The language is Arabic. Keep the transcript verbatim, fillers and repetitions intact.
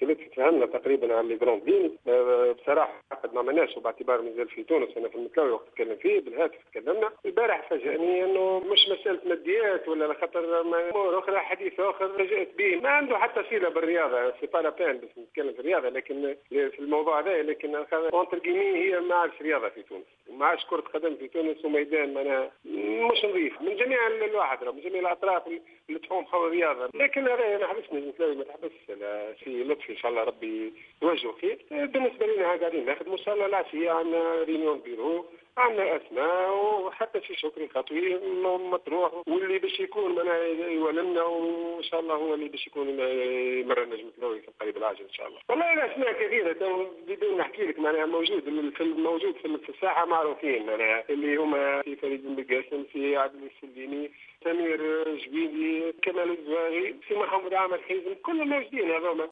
الانترنت تفهمنا تقريبا على لي جروند لين. بصراحه قد ما عملناش وباعتبار مازال في تونس انا في المتلاوي وقت تكلم فيه بالهاتف تكلمنا. البارح فاجأني انه مش مساله ماديات ولا خاطر امور اخرى حديث اخر فاجأت به ما عنده حتى صله بالرياضه سي با لا بين بس نتكلم في الرياضه لكن في الموضوع هذا لكن اونتر كيمي هي ما عادش رياضه في تونس ما عادش كره قدم في تونس وميدان معناها مش نظيف من جميع الواحد من جميع الاطراف اللي تحوم حول الرياضه لكن هذا انا حبسني المتلاوي ما تحبسش في لطفي ان شاء الله ربي يوجهه خير. بالنسبه لنا قاعدين نخدموا ان شاء الله العشيه عندنا رينيون بيرو عندنا اسماء وحتى في شكري خطوي مطروح واللي باش يكون معناها يولمنا وان شاء الله هو اللي باش يكون يمر النجم التلاوي في القريب العاجل ان شاء الله. والله الاسماء كثيره بدون نحكي لك معناها موجود في موجود في الساحه معروفين معناها اللي هما في فريد بن بقاسم في عبد السليمي سمير جبيدي كمال الزواغي في محمد عامر حيزم كلهم موجودين هذوما.